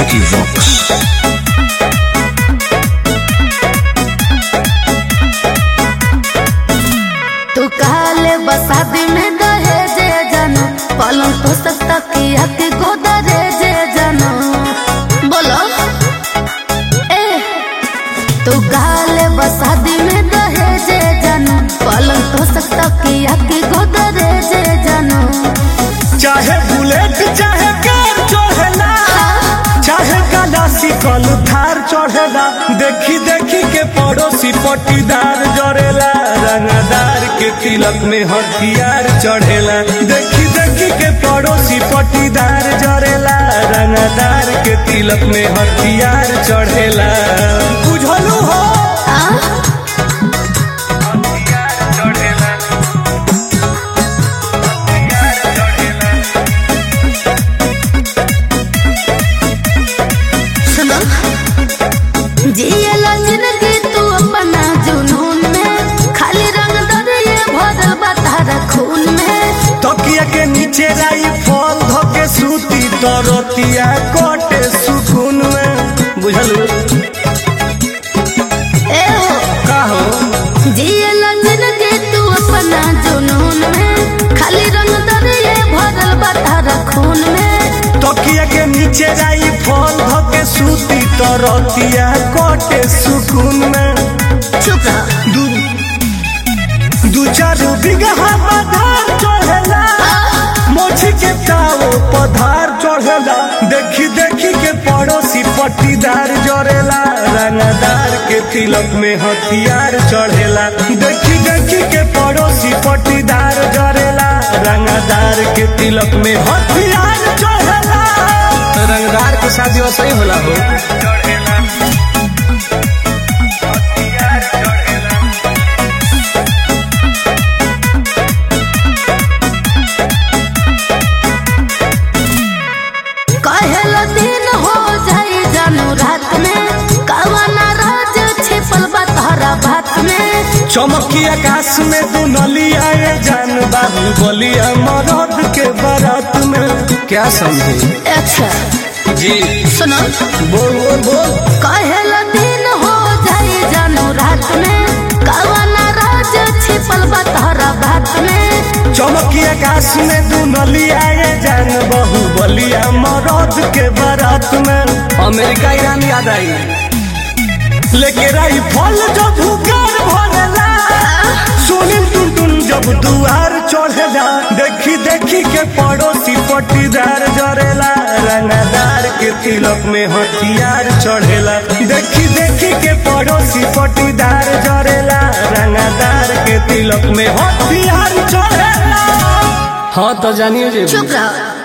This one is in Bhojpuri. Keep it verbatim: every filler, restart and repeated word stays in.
Vicky Vox. तू काले बसादी में दहेजे जानो पलंग तो सस्ता किया कि गोदरेजे जानो बोलो ए तू काले बसादी में दहेजे जानो पलंग तो सस्ता किया कि गोदरेजे जानो चाहे बुलेट चाहे कार चढ़ेला चाहे गलासी कल थार चढ़ेला देखी देखी के पड़ोसी पट्टीदार जरेला रंगदार के तिलक में हथियार चढ़ेला देखी देखी के पड़ोसी पट्टीदार जरेला रंगदार के तिलक में हथियार चढ़ेला बुझलू हो जियला जिंदगी तू अपना जुनून में खाली रंग दरिए भरल बतारा खून में तकिया के नीचे राई फल धके सूती तरतिया कटे सुकून में बुझलू ए हो का हो जियला जिंदगी तू अपना जुनून में खाली रंग दरिए भरल बतारा खून में तकिया के नीचे राई फल धके सूती तरतिया कटे सुकून में चुप रह दू दू चार बीघा पधार चढ़ेला मोची के ताओ पधार चढ़ेला देखी देखी के पड़ोसी पट्टीदार जरेला रंगदार के तिलक में हथियार चढ़ेला देखी देखी के पड़ोसी पट्टीदार जरेला रंगदार के तिलक में हथियार चढ़ेला रंगदार के शादी वैसे ही होला हो कहेला दिन हो जाई जानू रात में कवना राज छिपल बा तोहरा भात में चमकी आकाश में तू नली आए जान बाबू बोलिया मरद के बारात में क्या समझे अच्छा जी सुनो बोल बोल बोल कहेला दिन हो जाई जानू रात में कवना राज छिपल बा तोहरा भात में चमकी आकाश में तू नली आए जान बहु बोलिया मरद के बारात में अमेरिका ईरान याद आई लेके राई फल जब भूकार भरेला सुनील टुन टुन जब दुआर चढ़ेला देखी देखी के पड़ोसी पट्टीदार जरेला रंगदार के तिलक में हथियार चढ़ेला देखी देखी के पड़ोसी पट्टीदार जरेला रंगदार के तिलक में हथियार चढ़ेला हाँ तो जानिए चुप रहो।